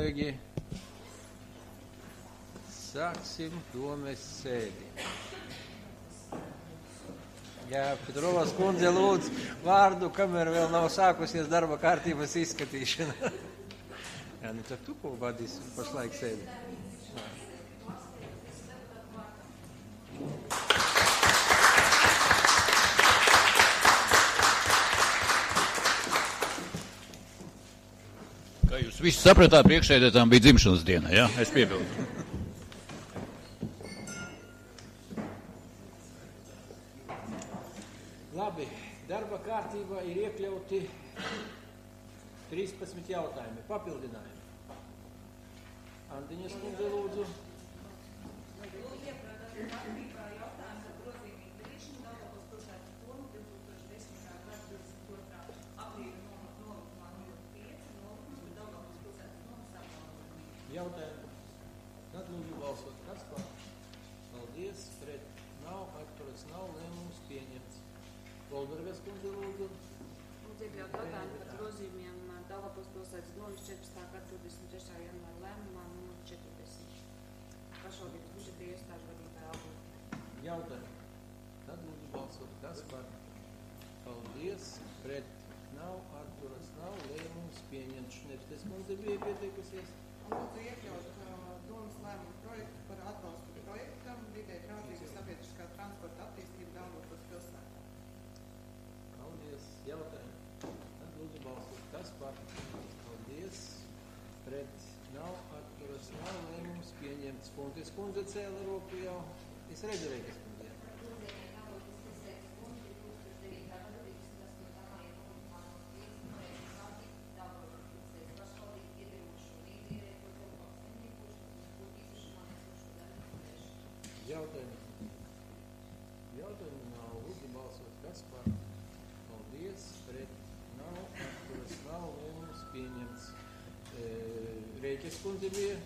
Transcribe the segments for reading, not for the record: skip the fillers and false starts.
kolēģi, sāksim domes sēdi. Jā, Petrovas kundze lūdz vārdu, kamēr vēl nav sākusies darba kārtības izskatīšana. Jā, nu tad tu ko vadīsi pašlaik sēdi? Kā jūs visi sapratāt, priekšsēdētājam bija dzimšanas diena, jā? Es piebildu. Labi, darba kārtībā ir iekļauti 13 jautājumi, papildinājumi. Andiņas kundze lūdzu. Jautājumu. Tad lūdzu balsot. Kas par? Paldies. Pret. Nav. Atturas nav. Lēmums pieņemts. Goldbergas kundze lūdzu. Lūdzu iekļaut jautājumu par grozījumiem Daugavpils pilsētas domas 14. gada 23. janvāra lēmumā numur 40. Pašvaldības budžeta iestāžu vadītāja algota. Jautājumu. Tad lūdzu balsot. Kas par? Paldies. Pret. Nav. Atturas nav. Lēmums pieņemts. Šnepstes kundze bija pieteikusies. Lūdzu iekļaut domas lēmumu projektu par atbalstu projektam vidē draudzīga sabiedriskā transporta attīstība Daugavpils pilsētā. Paldies. Jautājumu. Tad lūdzu balsot. Kas par? Paldies. Pret. Nav. Atturas nav. Lēmums pieņemts. Kuntis kundze cēla roku jau. Es redzēju, kas kundze. Jautājumu nav. Lūdzu balsot. Kas par? Paldies. Pret. Nav. Atturas nav. Lēmums pieņemts. Rēķes kundze bija.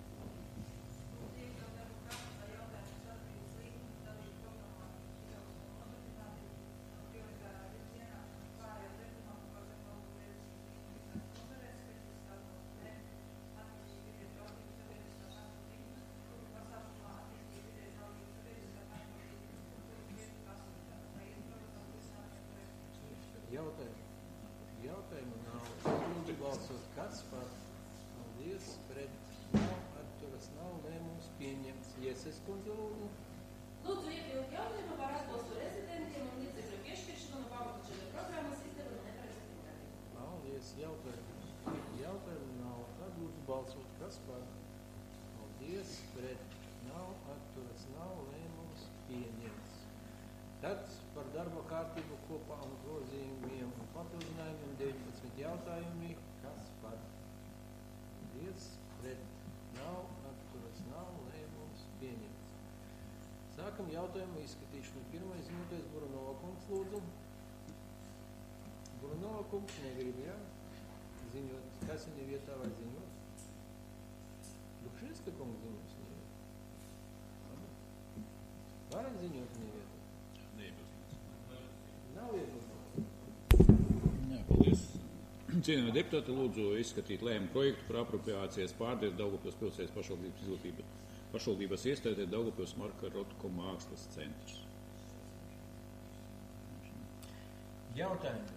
Jautājumu nav. Lūdzu balsot. Kas par? Paldies. Pret. Nav. Atturas nav. Lēmums pieņemts. Ieses kundze lūdzu. Lūdzu iekļaut jautājumu par atbalstu rezidentiem un līdzekļu piešķiršanu no pamatu programmas izdevuma neparezidentiem. Paldies. Jautājumu nav. Tad lūdzu balsot. Kas par? Paldies. Pret. Nav. Atturas nav. Lēmums pieņemts. Tad par darba kārtību kopā un grozījumiem un papildinājumiem 19 jautājumi. Kas par? Paldies. Pret. Nav. Atturas nav. Lēmums pieņemts. Sākam jautājumu izskatīšanu. Pirmais ziņotais Buranova kungs lūdzu. Buranova kungs negrib, jā? Ziņot. Kas viņa vietā var ziņot? Lukšinska kungs ziņos viņa vietā. Varam ziņot viņa vietā? Nav iebildumu. Jā, paldies. Cienījamie deputāti, lūdzu izskatīt lēmumu projektu par apropriācijas pārdevi Daugavpils pilsētas pašvaldības iestādē Daugavpils Marka Rotko mākslas centrs. Jautājumi.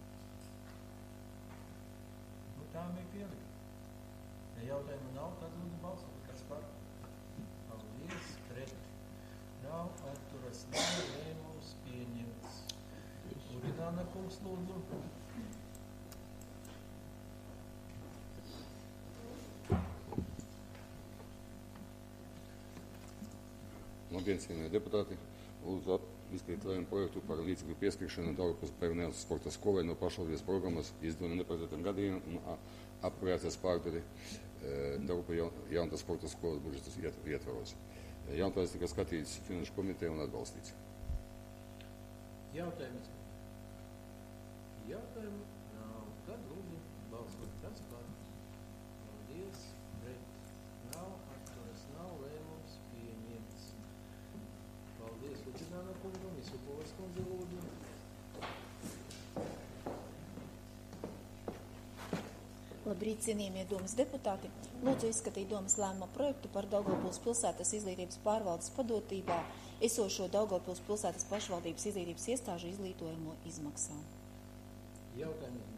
Nu, tā bija pielika. Ja jautājumu nav, tad lūdzu balsot. Kas par? Paldies. Pret. Nav. Atturas nav. Lēmums pieņemts. Urināna kungs lūdzu. Labdien, cienījamie deputāti. Lūdzu izskatīt lēmumu projektu par līdzekļu pieskrišanu Daugavpils Pērnēlas sporta skolai no pašvaldības programmas izdevuma neparedzētam gadījumam un apropriācijas pārdevi Daugavpils jaunatnes sporta skolas budžetas ietvaros. Jautājums tika skatīts finanšu komiteja un atbalstīts. Jautājums. Jautājumu nav. Tad lūdzu balsot. Kas par? Paldies. Pret. Nav. Atturas nav. Lēmums pieņemts. Paldies Uģināna kungam. Isupovas kundze lūdzu. Labrīt, cienījamie domas deputāti. Lūdzu izskatīt domas lēmuma projektu par Daugavpils pilsētas izglītības pārvaldes padotībā esošo Daugavpils pilsētas pašvaldības izglītības iestāžu izglītojumu izmaksām. Jautājumu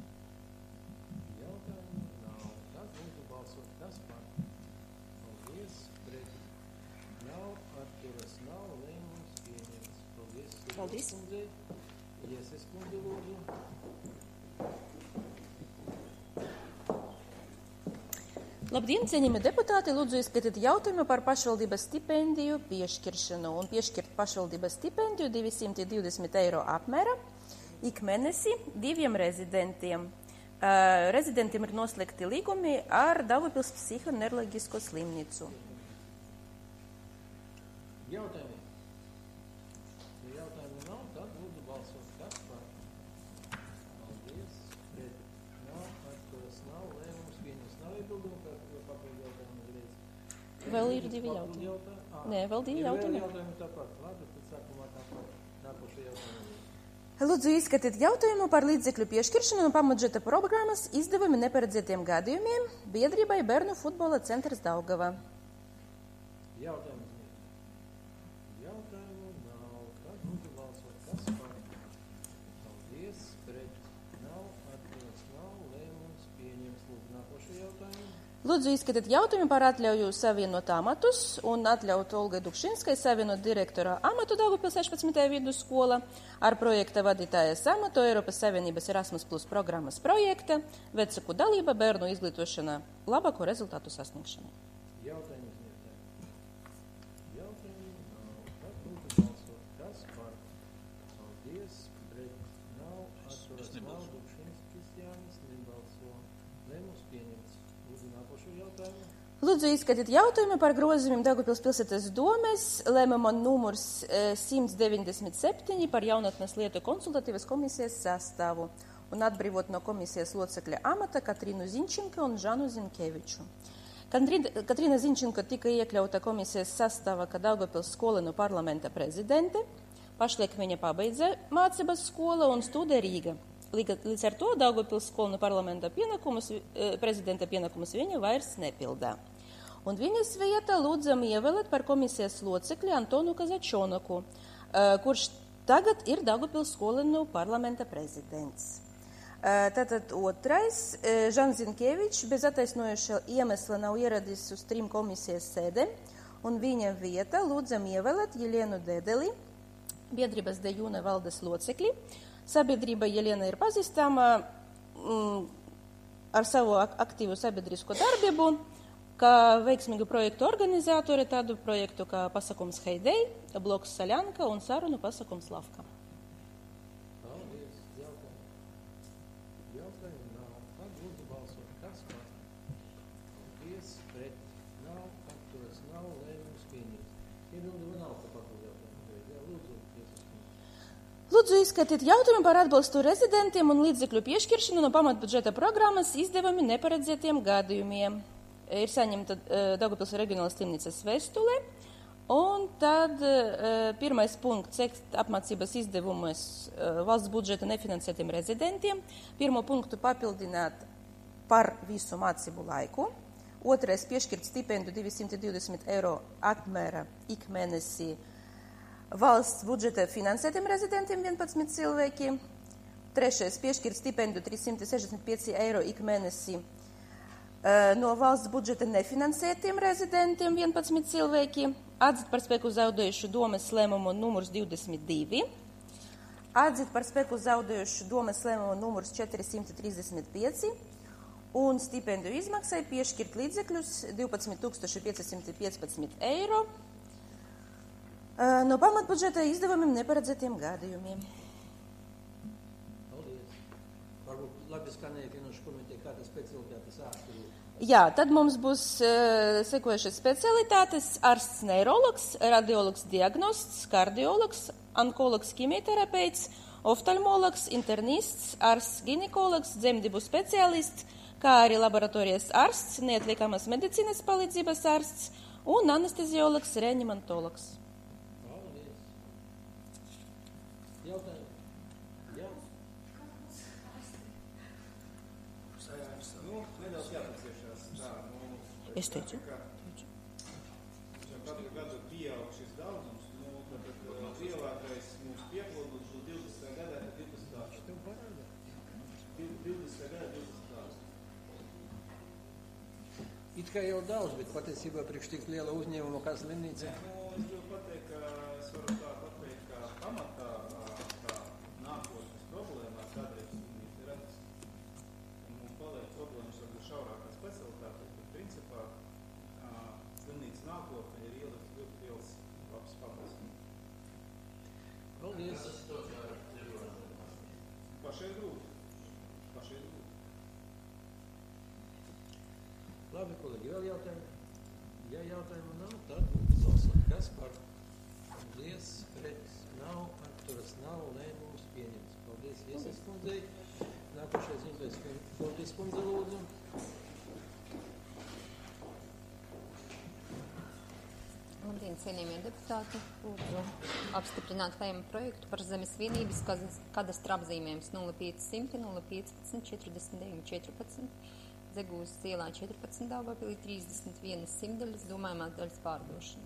nav. Tad lūdzu balsot. Kas par? Paldies. Pret. Nav. Atturas nav. Lēmums pieņemts. Paldies. Paldies. Ieses kundze, lūdzu. Labdien, cienījamie deputāti! Lūdzu izskatīt jautājumu par pašvaldības stipendiju piešķiršanu un piešķirt pašvaldības stipendiju 220 eiro apmēra ik mēnesi 2 rezidentiem. Rezidentiem ir noslēgti līgumi ar Daugavpils psihoneiroloģisko slimnīcu. Jautājumi? Ja jautājumu nav, tad lūdzu balsot. Kas par? Paldies. Pret. Nav. Atturas nav. Lēmums pieņems. Nav iebildumu par papildu jautājumu uzreiz. Vēl ir 2 jautājumi. Nē, vēl 2 jautājumi. Ir vēl jautājumi tāpat. Labi, tad sākumā tāpat. Nākošie jautājumi. Lūdzu izskatīt jautājumu par līdzekļu piešķiršanu no pamatbudžeta programmas izdevumi neparedzētiem gadījumiem biedrībai Bērnu futbola centrs Daugava. Jautājumu nav. Tad lūdzu balsot. Kas par? Paldies. Pret. Nav. Atturas nav. Lēmums pieņems. Lūdzu nākošie jautājumi. Lūdzu izskatīt jautājumu par atļauju savienot amatus un atļaut Olgai Dukšinskai savienot direktora amatu Daugavpils 16. vidusskola ar projekta vadītājas amatu Eiropas Savienības Erasmus Plus programmas projekta vecāku dalība bērnu izglītošanā labāko rezultātu sasniegšanai. Jautājumu nav. Tad lūdzu balsot. Kas par? Paldies. Pret. Nav. Atturas nav. Dukšinskis Jānis nebalso. Lēmums pieņemts. Lūdzu nākošo jautājumu. Lūdzu izskatīt jautājumu par grozījumiem Daugavpils pilsētas domes lēmuma numurs 197 par jaunatnes lietu konsultatīvas komisijas sastāvu un atbrīvot no komisijas locekļa amata Katrīnu Zinčenko un Žanu Zinkeviču. Katrīna Zinčenko tika iekļauta komisijas sastāvā kā Daugavpils skolēnu parlamenta prezidente. Pašlaik viņa pabeidza mācības skola un studē Rīga. Līdz ar to Daugavpils skolēnu parlamenta prezidenta pienākumus viņa vairs nepildā. Un viņas vietā lūdzam ievēlēt par komisijas locekļu Antonu Kazačonaku, kurš tagad ir Daugavpils skolēnu parlamenta prezidents. Tātad otrais, Žans Zinkevičs bez attaisnojoša iemesla nav ieradies uz 3 komisijas sēdēm, un viņa vietā lūdzam ievēlēt Jelienu Dedeli, biedrības De June valdes locekļi. Sabiedrība Jelena ir pazīstama ar savu aktīvu sabiedrisko darbību, kā veiksmīgu projektu organizātori, tādu projektu kā pasakums Heidei, bloks Saļanka un sarunu pasakums Lavka. Paldies. Jautājumu nav. Tad lūdzu balsot. Kas par? Paldies. Pret. Nav. Atturas nav. Lēmums pieņemts. Iebildumu nav par papildu jautājumu. Lūdzu, Ieses kundze. Lūdzu izskatīt jautājumu par atbalstu rezidentiem un līdzekļu piešķiršanu no pamatbudžeta programmas izdevumi neparedzētiem gadījumiem. Ir saņemta Daugavpils reģionālas slimnīcas vēstule, un tad pirmais punkts apmācības izdevumus valsts budžeta nefinansētiem rezidentiem. Pirmo punktu papildināt par visu mācību laiku. Otrais piešķirt stipendiju 220 eiro apmēra ik mēnesi valsts budžeta finansētiem rezidentiem 11 cilvēki. Trešais piešķirt stipendiju 365 eiro ik mēnesi no valsts budžeta nefinansētiem rezidentiem 11 cilvēki. Atzīt par spēku zaudējušu domes lēmumu numurs 22. Atzīt par spēku zaudējušu domes lēmumu numurs 435. Un stipendiju izmaksai piešķirt līdzekļus 12 515 eiro no pamatbudžeta izdevumiem neparedzētiem gadījumiem. Paldies. Varbūt labi skanēja finanšu komiteja, kāda specialitātes ārsti ir. Jā, tad mums būs sekojušas specialitātes ārsts neirologs, radiologs diagnosts, kardiologs, onkologs ķimioterapeits, oftalmologs, internists, ārsts ginekologs, dzemdību speciālists, kā arī laboratorijas ārsts, neatliekamas medicīnas palīdzības ārsts un anesteziologs, reanimatologs. Jautājumi? Jā. Es teicu. Katru gadu pieaug šis daudzums, tad lielākais mums pieplūdums uz 20. gadā ir 12 dārsts. 20. gadā 20 dārsts. It kā jau daudz, bet patiesībā priekš tik liela uzņēmuma kā slimnīca. Es gribu pateikt, ka es varu tā pateikt, ka pamatā kā nākotnes problēmā kādreiz slimnīca ir radas. Un mums paliek problēmas varbūt šaurākā specialitāte, bet principā slimnīca nākotne ir ielikt ļoti liels labs pamats. Paldies. Pašai grūti. Labi, kolēģi, vēl jautājumi? Ja jautājumu nav, tad balsot. Kas par? Paldies, pret nav, atturas nav, lēmums pieņems. Paldies, Iesas kundzei. Nākošais ziņotājs Foltis kundze lūdzu. Labdien, cienījamie deputāti. Lūdzu apstiprināt lēmumu projektu par zemes vienības kadastra apzīmējums 0500 015 49 14. Zegūzes ielā 14. Daugavpilī 31 simtdaļas domājumās daļas pārdošana.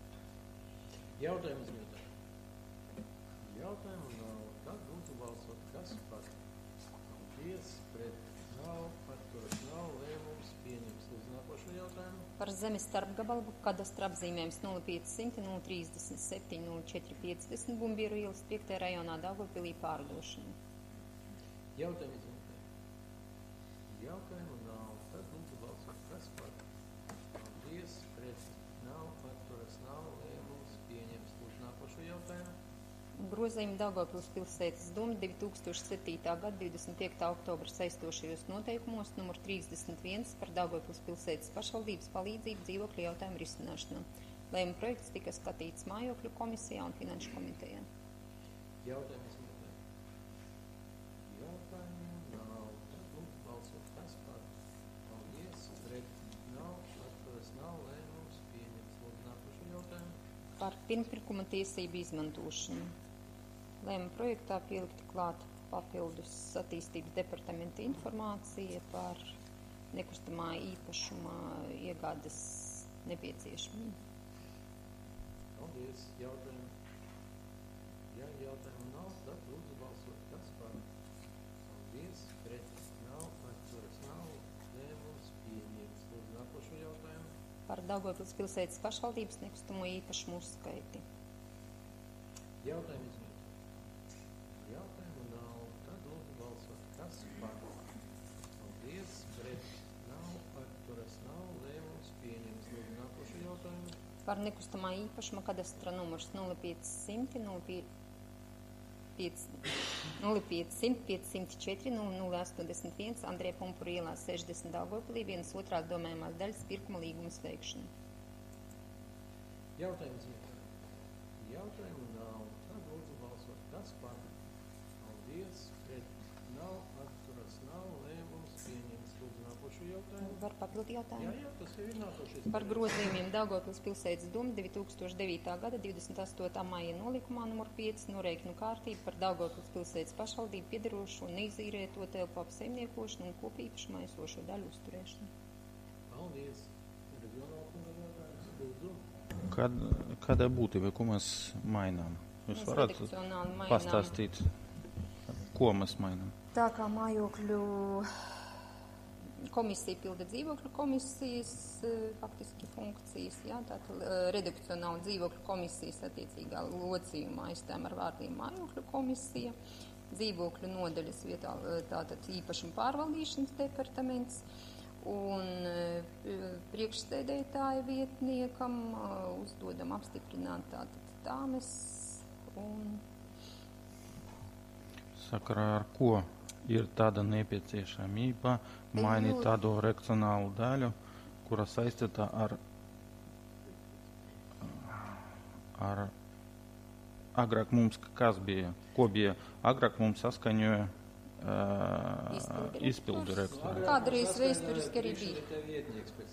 Jautājumu ziņotāji. Jautājumu nav. Tad lūdzu balsot. Kas par? Paldies, pret nav, atturas nav, lēmums pieņems. Lūdzu nākošo jautājumu. Par zemes starpgabalu kadastra apzīmējums 0500 037 0450 Bumbieru ielas 5. rajonā Daugavpilī pārdošana. Jautājumu ziņotāji. Jautājumu nav. Tad lūdzu balsot. Kas par? Paldies, pret nav, atturas nav, lēmums pieņems. Lūdzu nākošo jautājumu. Grozījumi Daugavpils pilsētas doma 2007. gada 25. oktobra saistošajos noteikumos numur 31 par Daugavpils pilsētas pašvaldības palīdzību dzīvokļu jautājumu risināšanā. Lēmuma projekts tika skatīts mājokļu komisijā un finanšu komitejā. Jautājums ziņotāji. Jautājumu nav. Tad lūdzu balsot. Kas par? Paldies, pret nav, atturas nav, lēmums pieņems. Lūdzu nākošo jautājumu. Par pirmpirkuma tiesību izmantošanu. Lēmuma projektā pielikta klāt papildus attīstības departamenta informācija par nekustamā īpašumā iegādes nepieciešamību. Paldies. Jautājumu. Ja jautājumu nav, tad lūdzu balsot. Kas par? Paldies, pret nav, atturas nav, lēmums pieņems. Lūdzu nākošo jautājumu. Par Daugavpils pilsētas pašvaldības nekustamo īpašumu uzskaiti. Jautājumu izmēģināt. Jautājumu nav, tad lūdzu balsot. Kas par? Paldies, pret nav, atturas nav, lēmums pieņems. Lūdzu nākošo jautājumu. Par nekustamā īpašuma kadastra numurs 0500 504 0081 Andrija Pumpura ielā 60 Daugavpilī 1/2 domājumās daļas pirkuma līguma slēgšana. Jautājumu izmēģināt. Jautājumu nav, tad lūdzu balsot. Kas par? Paldies, pret nav, atturas nav, lēmums pieņems. Lūdzu nākošo jautājumu. Var papildu jautājumu? Jā, tas jau ir nākošais. Par grozījumiem Daugavpils pilsētas doma 2009. gada 28. maija nolikumā numur 5 norēķinu kārtību par Daugavpils pilsētas pašvaldību piederošo un neizīrēto telpu apsaimniekošanu un kopīpašumā esošo daļu uzturēšanu. Paldies. Reģionāla kunga jautājums. Lūdzu. Kādā būtībā, ko mēs mainām? Jūs varat redakcionāli mainām. pastāstīt, ko mēs mainām? Tā kā mājokļu komisija pilda dzīvokļu komisijas faktiski funkcijas, jā, tātad redakcionāli dzīvokļu komisijas attiecīgā locījumā aizstājam ar vārdiem mājokļu komisija, dzīvokļu nodaļas vietā tātad īpašuma pārvaldīšanas departaments un priekšsēdētāja vietniekam uzdodam apstiprināt tātad tāmes un Sakarā ar ko ir tāda nepieciešamība mainīt tādu redakcionālu daļu, kura saistīta ar agrāk mums, kas bija, ko bija agrāk mums saskaņoja izpildu direktoru. Kādreiz vēsturiski arī bija.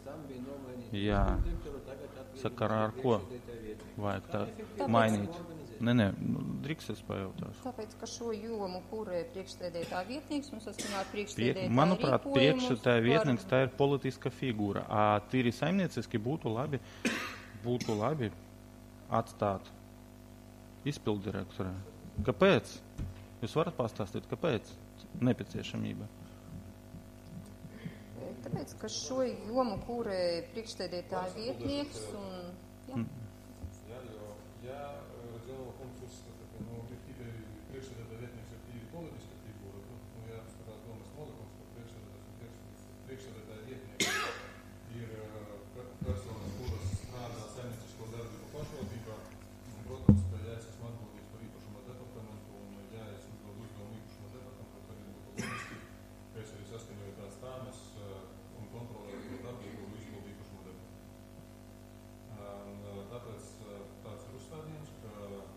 Jā. Sakarā ar ko vajag tā mainīt? priekšsēdētāji? Nē, drīkst es pajautāšu. Tāpēc, ka šo jomu kūrē priekšsēdētāja vietnieks un saskaņā ar priekšsēdētāja Manuprāt, rīkojumus priekšsēdētāja par- vietnieks tā ir politiska figūra. Tīri saimnieciski būtu labi atstāt izpildirektorē. Kāpēc? Jūs varat pastāstīt, kāpēc nepieciešamība? Tāpēc, ka šo jomu kūrē priekšsēdētāja vietnieks un... Jā. Я делал конкурс, приekšsēdētāja vietnieks ir tīri politiska figūra. Я сказал, Домас Nolikums, ka priekšsēdētāja vietnieks ir personas, kuras strādā saimniecisko darbību pašvaldībā. Protams, ka ja es esmu atbildīgs par īpašuma departamentu un ja es uzdodu uzdevumu īpašuma departamentu, tad arī būtu loģiski, ka es arī saskaņoju tās tāmas un kontrolēju to darbību un izpildu īpašuma departamentu. Tāpēc tāds ir uzstādījums, ka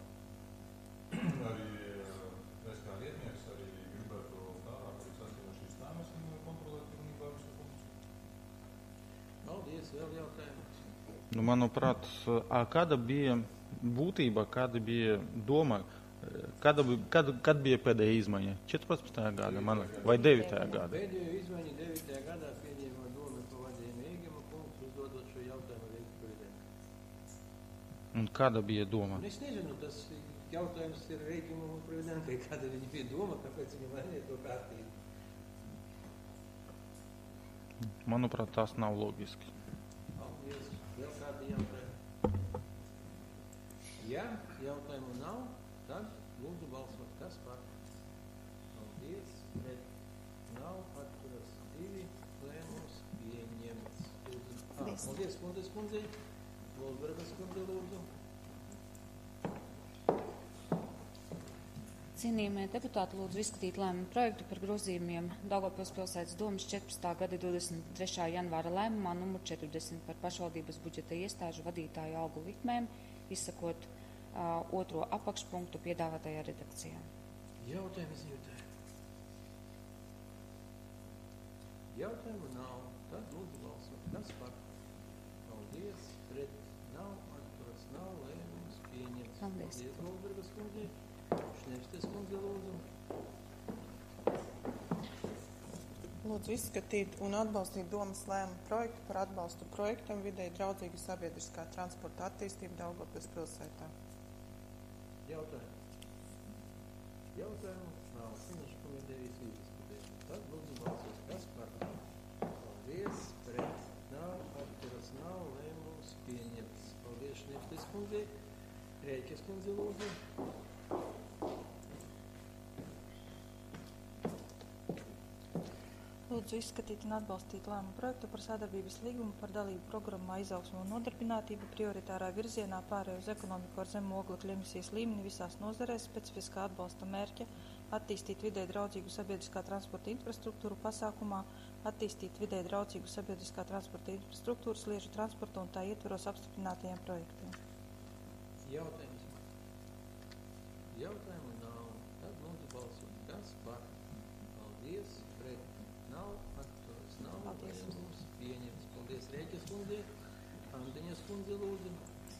arī es kā vietnieks arī gribētu tālāk arī saskaņot šīs tāmas un kontrolēt pilnībā visu funkciju. Paldies, vēl jautājums. Manuprāt, kāda bija būtība, kāda bija doma, kad bija pēdējā izmaiņa? 14. gada vai 9. gada? Pēdējo izmaiņu 9. gadā pieņēma doma pavadījuma Ēgema kungs, uzdodot šo jautājumu Rīgas prezidentā. Un kāda bija doma? Es nezinu, tas jautājums ir Ēgemam un prezidentai, kāda viņa bija doma, kāpēc viņa mainīja to kārtību. Manuprāt, tas nav loģiski. Paldies. Vēl kādi jautājumi? Ja jautājumu nav, tad lūdzu balsot. Kas par? Paldies. Pret nav, atturas 2, lēmums pieņemts. Paldies, kundze. Lūdzu, kundze, lūdzu. Cienījamie deputāti, lūdzu izskatīt lēmumu projektu par grozījumiem Daugavpils pilsētas domas 14. gada 23. janvāra lēmumā numur 40 par pašvaldības budžeta iestāžu vadītāju algu likmēm, izsakot otro apakšpunktu piedāvātajā redakcijā. Jautājumu izjūtāju. Jautājumu nav. Tad lūdzu balsot. Kas par? Paldies. Pret nav, atturas nav, lēmums pieņemts. Paldies. Paldies, Goldbergas kundze. Šnevstes kundze, lūdzu. Lūdzu izskatīt un atbalstīt domas lēmumu projektu par atbalstu projektam vidēji draudzīga sabiedriskā transporta attīstība Daugavpils pilsētā. Jautājumu. Jautājumu nav. Finanšu komitejas izskatīt. Tad lūdzu balsot. Kas par? Paldies. Pret nav, atturas nav, lēmums pieņemts. Paldies, Šnevstes kundze. Rēķes kundze, lūdzu. Lūdzu izskatīt un atbalstīt lēmumu projektu par sadarbības līgumu par dalību programmā izaugsmu un nodarbinātību prioritārā virzienā pārēju uz ekonomiku ar zemu oglekļa emisijas līmeni visās nozarēs, specifiskā atbalsta mērķa, attīstīt vidē draudzīgu sabiedriskā transporta infrastruktūru pasākumā, attīstīt vidē draudzīgu sabiedriskā transporta infrastruktūru sliežu transporta un tā ietveros apstiprinātajiem projektiem. Jautājums. Jautājumu nav. Tad lūdzu balsot. Kas par? Paldies. Pret nav, atturas nav. Paldies. Lēmums pieņemts. Paldies, Rēķes kundze. Andeņas kundze, lūdzu.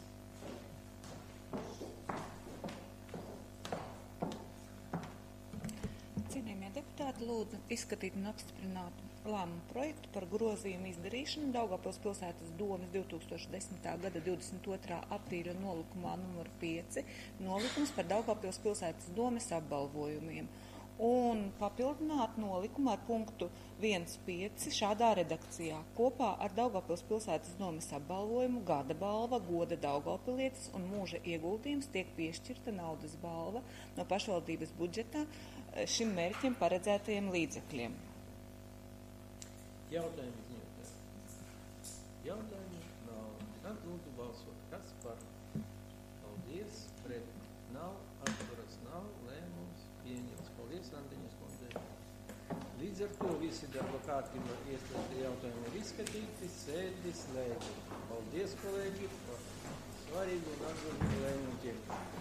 Cienījamie deputāti, lūdzu izskatīt un apstiprināt lēmumu projektu par grozījumu izdarīšanu Daugavpils pilsētas domas 2010. gada 22. aprīļa nolikumā numur 5 nolikums par Daugavpils pilsētas domas apbalvojumiem un papildināt nolikumu ar punktu 1.5 šādā redakcijā. Kopā ar Daugavpils pilsētas domas apbalvojumu gada balva, goda daugavpilietis un mūža ieguldījums tiek piešķirta naudas balva no pašvaldības budžeta šim mērķim paredzētajiem līdzekļiem. Jautājumu izņemtā. Jautājumu nav. Tad lūdzu balsot. Kas par? Paldies. Pret nav, atturas nav, lēmums pieņemts. Paldies, Andeņas kundze. Līdz ar to visi darba kārtībā iestrādāti jautājumi ir izskatīti, sēdi slēgti. Paldies, kolēģi, par svarīgu un atbildīgu lēmumu.